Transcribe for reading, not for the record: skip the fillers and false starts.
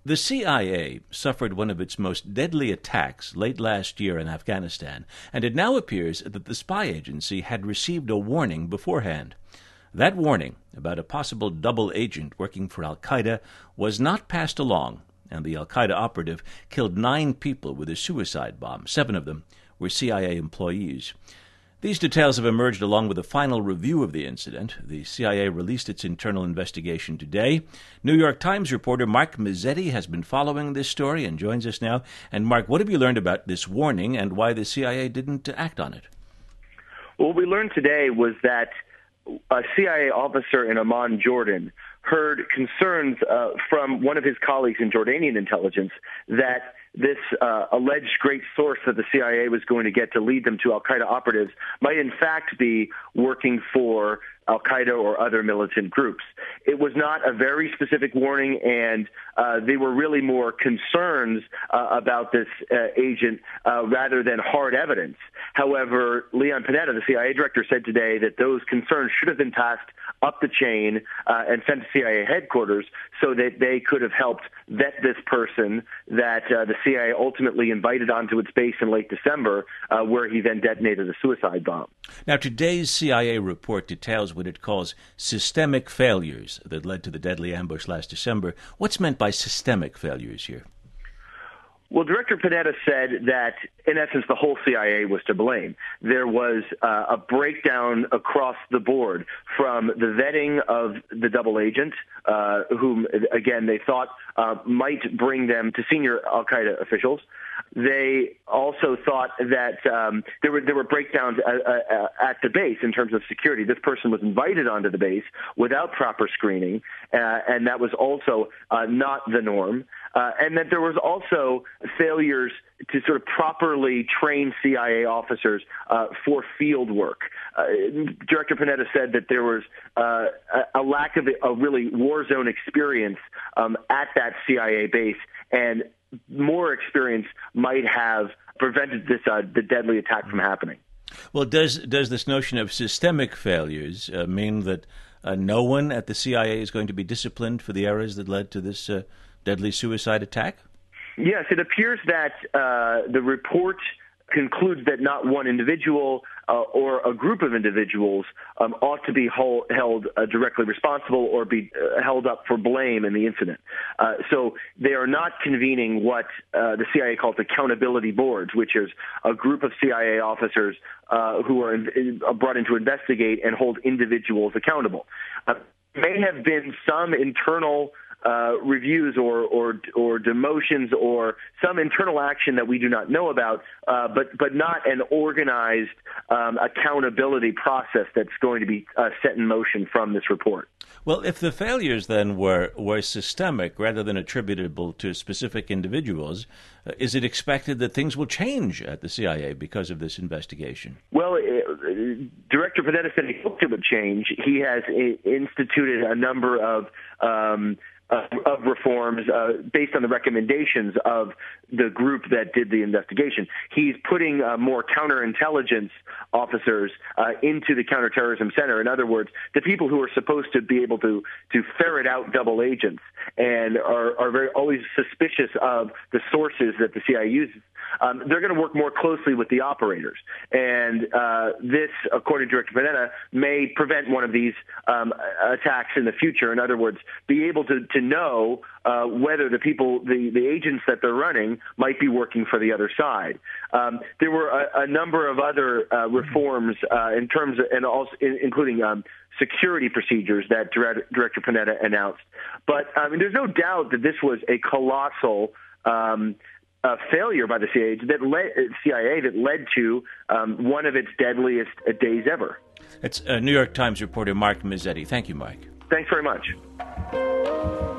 The CIA suffered one of its most deadly attacks late last year in Afghanistan, and it now appears that the spy agency had received a warning beforehand. That warning about a possible double agent working for al-Qaeda was not passed along, and the al-Qaeda operative killed 9 people with a suicide bomb. 7 of them were CIA employees. These details have emerged along with a final review of the incident. The CIA released its internal investigation today. New York Times reporter Mark Mazzetti has been following this story and joins us now. And Mark, what have you learned about this warning and why the CIA didn't act on it? Well, what we learned today was that a CIA officer in Amman, Jordan, heard concerns from one of his colleagues in Jordanian intelligence that this alleged great source that the CIA was going to get to lead them to al-Qaeda operatives might in fact be working for al-Qaeda or other militant groups. It was not a very specific warning, and they were really more concerns about this agent rather than hard evidence. However, Leon Panetta, the CIA director, said today that those concerns should have been passed up the chain and sent to CIA headquarters so that they could have helped vet this person that the CIA ultimately invited onto its base in late December, where he then detonated a suicide bomb. Now, today's CIA report details what it calls systemic failures that led to the deadly ambush last December. What's meant by systemic failures here? Well, Director Panetta said that, in essence, the whole CIA was to blame. There was a breakdown across the board from the vetting of the double agent, whom, again, they thought might bring them to senior al-Qaeda officials. They also thought that there were breakdowns at the base in terms of security. This person was invited onto the base without proper screening, and that was also not the norm. And that there was also failures to sort of properly train CIA officers for field work. Director Panetta said that there was a lack of a really war zone experience at that CIA base, and more experience might have prevented the deadly attack from happening. Well, does this notion of systemic failures mean that no one at the CIA is going to be disciplined for the errors that led to this deadly suicide attack? Yes, it appears that the report concludes that not one individual or a group of individuals ought to be held directly responsible or be held up for blame in the incident. So they are not convening what the CIA calls accountability boards, which is a group of CIA officers who are brought in to investigate and hold individuals accountable. May have been some internal reviews or demotions or some internal action that we do not know about, but not an organized accountability process that's going to be set in motion from this report. Well, if the failures then were systemic rather than attributable to specific individuals, is it expected that things will change at the CIA because of this investigation? Well, Director Panetta said he hoped it would change. He has instituted a number of reforms based on the recommendations of the group that did the investigation. He's putting more counterintelligence officers into the counterterrorism center. In other words, the people who are supposed to be able to ferret out double agents and are very always suspicious of the sources that the CIA uses. They're going to work more closely with the operators. And this, according to Director Panetta, may prevent one of these attacks in the future. In other words, be able to know whether the people, the agents that they're running might be working for the other side. There were a number of other reforms in terms of, and also including security procedures that Director Panetta announced. But there's no doubt that this was a colossal failure by the CIA that led to one of its deadliest days ever. It's New York Times reporter Mark Mazzetti. Thank you, Mike. Thanks very much.